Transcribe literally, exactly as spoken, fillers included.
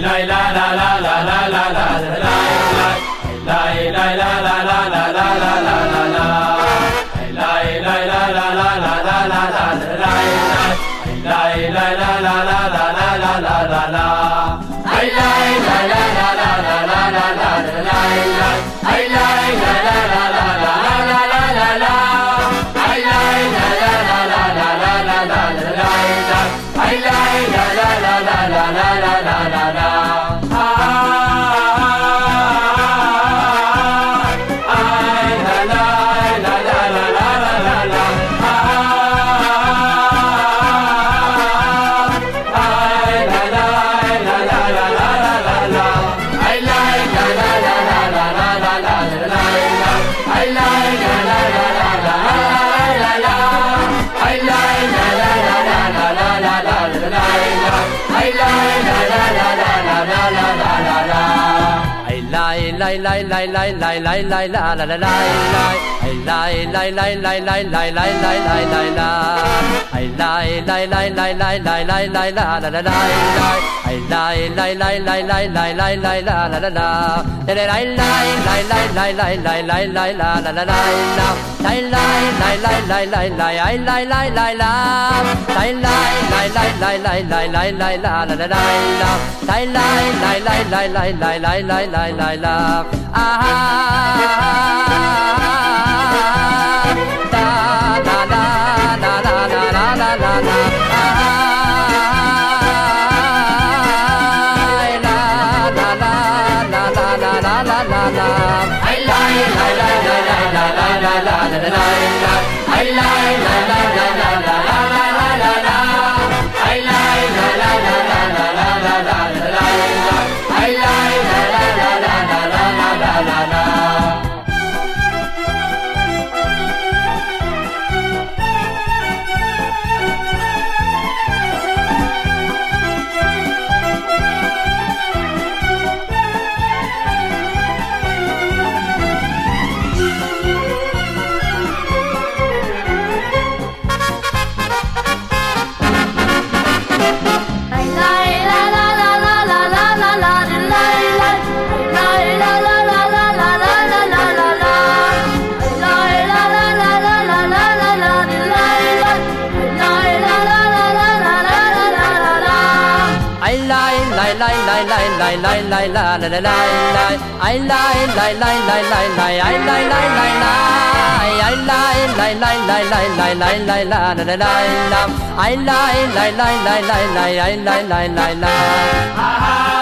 lai lai lai lai lai lai lai la la la lai lai lai lai lai lai lai lai lai lai lai lai la ai lai lai lai lai lai lai lai lai la la la lai lai ai lai lai lai lai lai lai lai lai la la la la lai lai lai lai lai lai lai lai lai lai la la la lai la lai lai lai lai lai lai lai ai lai lai lai la lai lai lai lai lai lai lai lai lai la la la lai la lai lai lai lai lai lai lai lai lai lai lai la ah la la la la la la la la la la ah la la la la la la la la la la ai lai lai lai lai lai lai lai lai la la la la ai lai lai lai lai lai lai lai lai lai la ai lai lai lai lai lai lai lai lai la la ai lai lai lai lai lai lai lai la la la lai lai lai la la la lai lai ai lai lai lai lai lai lai ai lai lai lai la ai lai lai lai lai lai lai lai lai la la la lai la ai lai lai lai lai lai lai ai lai lai lai la